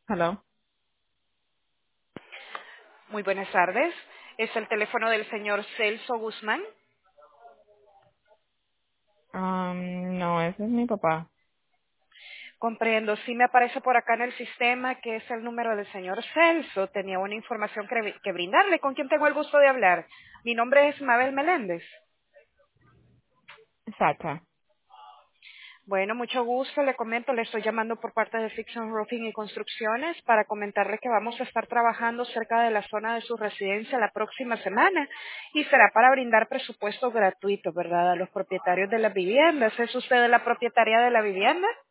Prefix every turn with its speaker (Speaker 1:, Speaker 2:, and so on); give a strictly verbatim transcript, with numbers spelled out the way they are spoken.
Speaker 1: Hello.
Speaker 2: Muy buenas tardes. Es el teléfono del señor Celso Guzmán.
Speaker 1: Um, no, ese es mi papá.
Speaker 2: Comprendo. Sí me aparece por acá en el sistema que es el número del señor Celso. Tenía una información que, que brindarle. ¿Con quién tengo el gusto de hablar? Mi nombre es Mabel Meléndez.
Speaker 1: Sacha.
Speaker 2: Bueno, mucho gusto. Le comento, le estoy llamando por parte de Fiction Roofing y Construcciones para comentarle que vamos a estar trabajando cerca de la zona de su residencia la próxima semana y será para brindar presupuesto gratuito, ¿verdad? A los propietarios de las viviendas. ¿Es usted la propietaria de la vivienda?